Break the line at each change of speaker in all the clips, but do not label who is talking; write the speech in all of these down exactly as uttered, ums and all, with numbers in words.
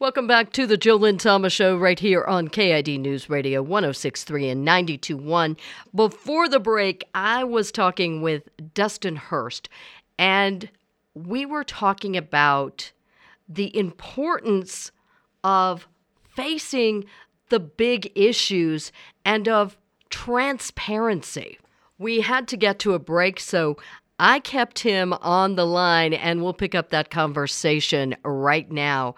Welcome back to the Jill Lynn Thomas Show right here on K I D News Radio one oh six point three and ninety-two point one. Before the break, I was talking with Dustin Hurst, and we were talking about the importance of facing the big issues and of transparency. We had to get to a break, so I kept him on the line, and we'll pick up that conversation right now.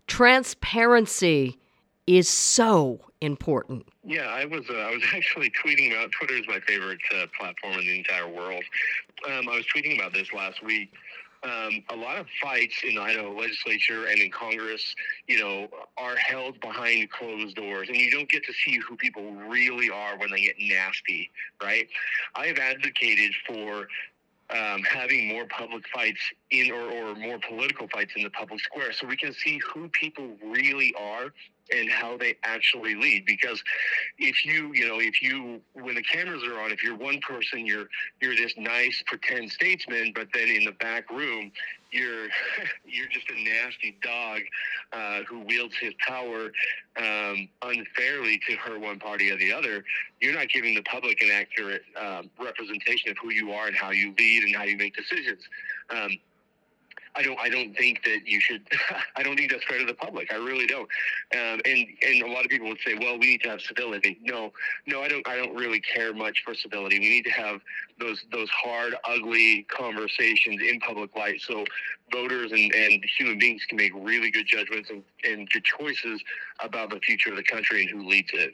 Transparency is so important.
Yeah, I was uh, I was actually tweeting about, Twitter is my favorite uh, platform in the entire world. Um, I was tweeting about this last week. Um, a lot of fights in the Idaho legislature and in Congress, you know, are held behind closed doors, and you don't get to see who people really are when they get nasty, right? I have advocated for Um, having more public fights in or, or more political fights in the public square so we can see who people really are and how they actually lead. Because if you, you know, if you, when the cameras are on, if you're one person, you're, you're this nice pretend statesman, but then in the back room, you're, you're just a nasty dog uh, who wields his power um, unfairly to hurt one party or the other. You're not giving the public an accurate um, representation of who you are and how you lead and how you make decisions. Um, I don't. I don't think that you should. I don't think that's fair to the public. I really don't. Um, and and a lot of people would say, well, we need to have civility. No, no, I don't. I don't really care much for civility. We need to have those those hard, ugly conversations in public light, so voters and, and human beings can make really good judgments and, and good choices about the future of the country and who leads it.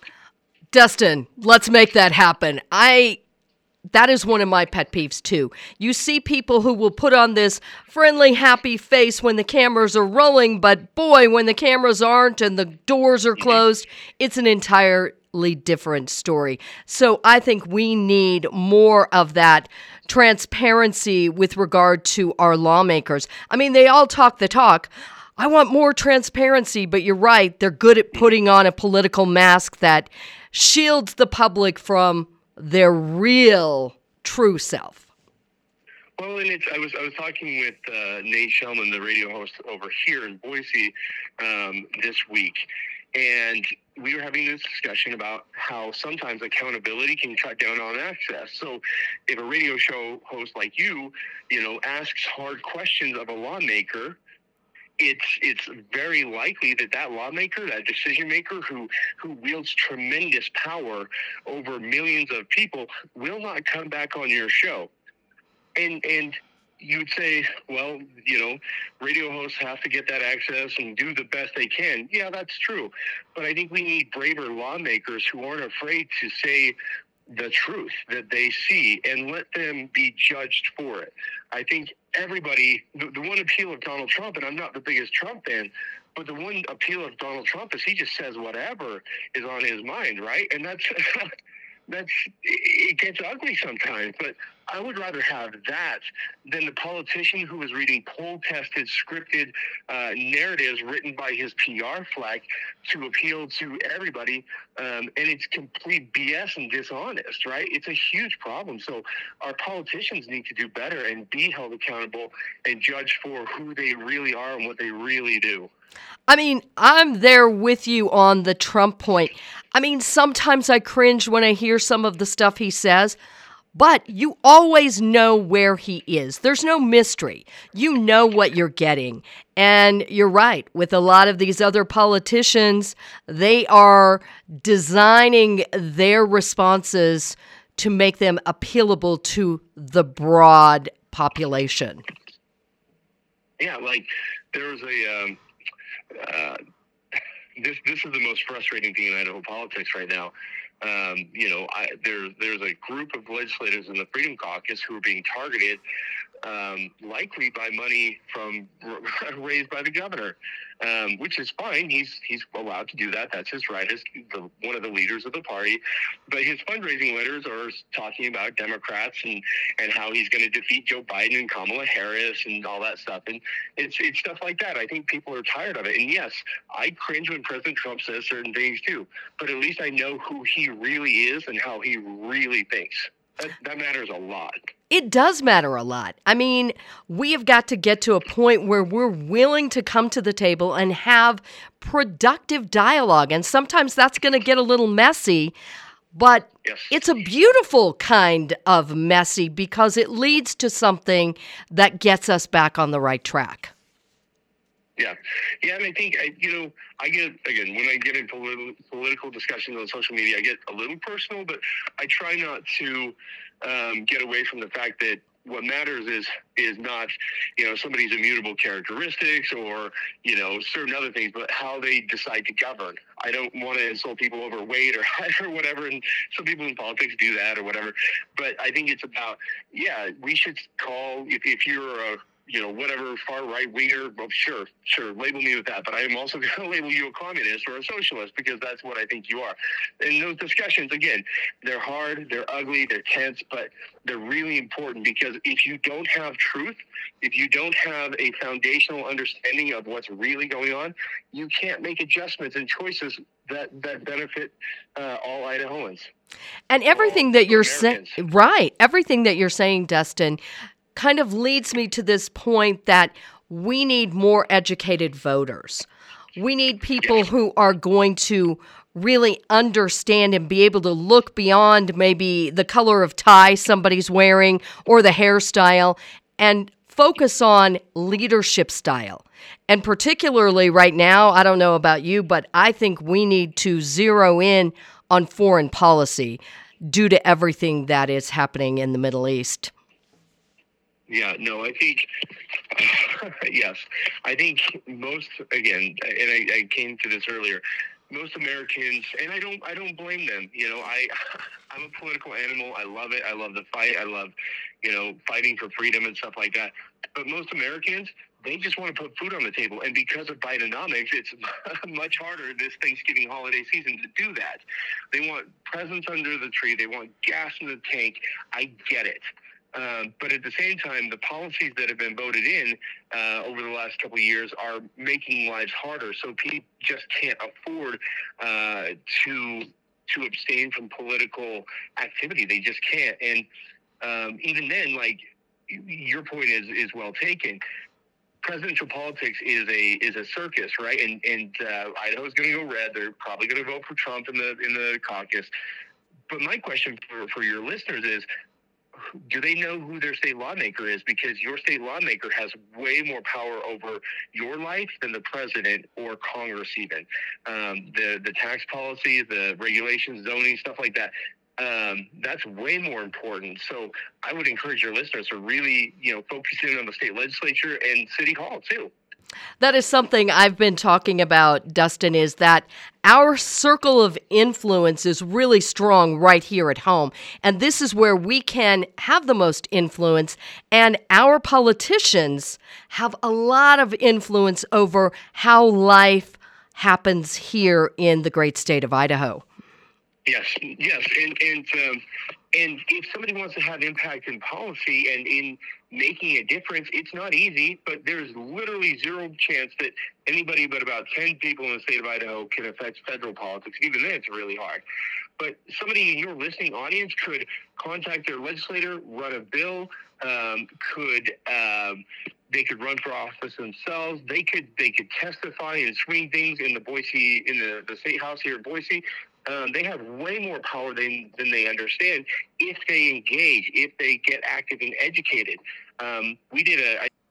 Dustin, let's make that happen. I. That is one of my pet peeves, too. You see people who will put on this friendly, happy face when the cameras are rolling, but boy, when the cameras aren't and the doors are closed, it's an entirely different story. So I think we need more of that transparency with regard to our lawmakers. I mean, they all talk the talk. I want more transparency, but you're right. They're good at putting on a political mask that shields the public from their real, true self.
Well, and it's, I was I was talking with uh, Nate Shellman, the radio host over here in Boise, um, this week, and we were having this discussion about how sometimes accountability can cut down on access. So, if a radio show host like you, you know, asks hard questions of a lawmaker, it's it's very likely that that lawmaker, that decision maker who, who wields tremendous power over millions of people will not come back on your show. And and you'd say, well, you know, radio hosts have to get that access and do the best they can. Yeah, that's true. But I think we need braver lawmakers who aren't afraid to say the truth that they see and let them be judged for it. I think everybody, the, the one appeal of Donald Trump, and I'm not the biggest Trump fan, but the one appeal of Donald Trump is he just says whatever is on his mind, right? And that's, that's, it gets ugly sometimes, but I would rather have that than the politician who is reading poll-tested, scripted uh, narratives written by his P R flag to appeal to everybody, um, and it's complete B S and dishonest, right? It's a huge problem. So our politicians need to do better and be held accountable and judged for who they really are and what they really do.
I mean, I'm there with you on the Trump point. I mean, sometimes I cringe when I hear some of the stuff he says, but you always know where he is. There's no mystery. You know what you're getting. And you're right. With a lot of these other politicians, they are designing their responses to make them appealable to the broad population.
Yeah, like there was a... Um, uh, this this is the most frustrating thing in Idaho politics right now. Um, you know, I, there, there's a group of legislators in the Freedom Caucus who are being targeted, um, likely by money from raised by the governor, um, which is fine. He's he's allowed to do that. That's his right as the, one of the leaders of the party. But his fundraising letters are talking about Democrats and, and how he's going to defeat Joe Biden and Kamala Harris and all that stuff. And it's it's stuff like that. I think people are tired of it. And yes, I cringe when President Trump says certain things too. But at least I know who he really is and how he really thinks. That, that matters a lot.
It does matter a lot. I mean, we have got to get to a point where we're willing to come to the table and have productive dialogue. And sometimes that's going to get a little messy, but
Yes.
it's a beautiful kind of messy because it leads to something that gets us back on the right track.
Yeah. Yeah, and I think, I, you know, I get, again, when I get into politi- political discussions on social media, I get a little personal, but I try not to um, get away from the fact that what matters is is not, you know, somebody's immutable characteristics or, you know, certain other things, but how they decide to govern. I don't want to insult people over weight or height or whatever, and some people in politics do that or whatever. But I think it's about, yeah, we should call, if, if you're a, you know, whatever far right winger, well, sure, sure, label me with that. But I am also going to label you a communist or a socialist because that's what I think you are. And those discussions, again, they're hard, they're ugly, they're tense, but they're really important because if you don't have truth, if you don't have a foundational understanding of what's really going on, you can't make adjustments and choices that, that benefit uh, all Idahoans.
And everything
all
that you're saying,
Americans.
right, everything that you're saying, Dustin, kind of leads me to this point that we need more educated voters. We need people
Yes.
who are going to really understand and be able to look beyond maybe the color of tie somebody's wearing or the hairstyle and focus on leadership style. And particularly right now, I don't know about you, but I think we need to zero in on foreign policy due to everything that is happening in the Middle East.
Yeah, no, I think, yes, I think most, again, and I, I came to this earlier, most Americans, and I don't, I don't blame them. You know, I, I'm a political animal. I love it. I love the fight. I love, you know, fighting for freedom and stuff like that. But most Americans, they just want to put food on the table. And because of Bidenomics, it's much harder this Thanksgiving holiday season to do that. They want presents under the tree. They want gas in the tank. I get it. Um, but at the same time, the policies that have been voted in uh, over the last couple of years are making lives harder. So people just can't afford uh, to to abstain from political activity. They just can't. And um, even then, like your point is is well taken. Presidential politics is a is a circus, right? And and uh, Idaho's going to go red. They're probably going to vote for Trump in the in the caucus. But my question for, for your listeners is, do they know who their state lawmaker is? Because your state lawmaker has way more power over your life than the president or Congress even. Um, the, the tax policies, the regulations, zoning, stuff like that, um, that's way more important. So I would encourage your listeners to really, you know, focus in on the state legislature and city hall too.
That is something I've been talking about, Dustin, is that our circle of influence is really strong right here at home. And this is where we can have the most influence. And our politicians have a lot of influence over how life happens here in the great state of Idaho.
Yes, yes. And, and, um, and if somebody wants to have impact in policy and in making a difference, it's not easy, but there's literally zero chance that anybody but about ten people in the state of Idaho can affect federal politics. Even then, it's really hard. But somebody in your listening audience could contact their legislator, run a bill, um, could um, they could run for office themselves. They could they could testify and swing things in the Boise in the, the state house here in Boise. Um, they have way more power than, than they understand if they engage, if they get active and educated. Um, we did a.